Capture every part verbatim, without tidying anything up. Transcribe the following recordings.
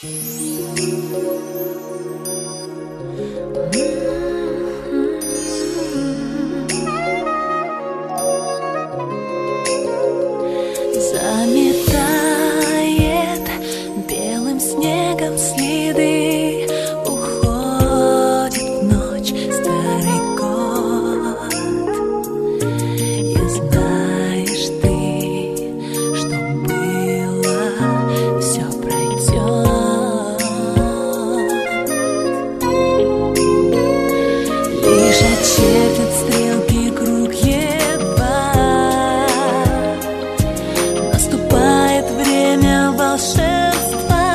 Заметает белым снегом следы, уходит в ночь старый год. И знаешь ты, что было, все пройдет. Лишь очертят стрелки круг едва. Наступает время волшебства.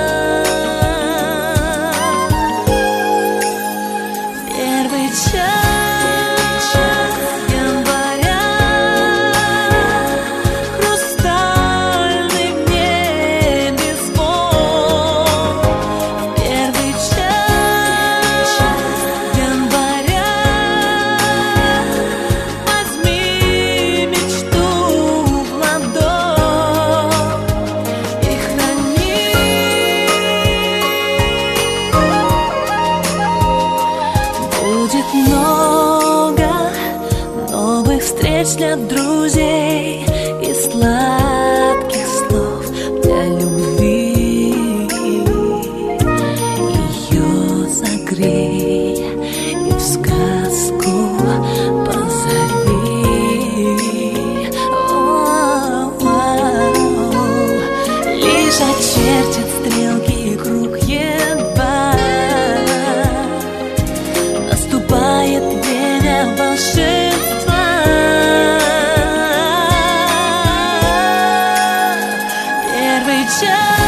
Первый час января, хрустальный в небе звон. Первый час января возьми мечту в ладонь и храни. Будет много новых встреч для друзей и сладких слов для любви. Ее согрей и в сказку позови. О-о-о. Лишь очертит стрелки круг едва. Наступает время волшебства. Первый час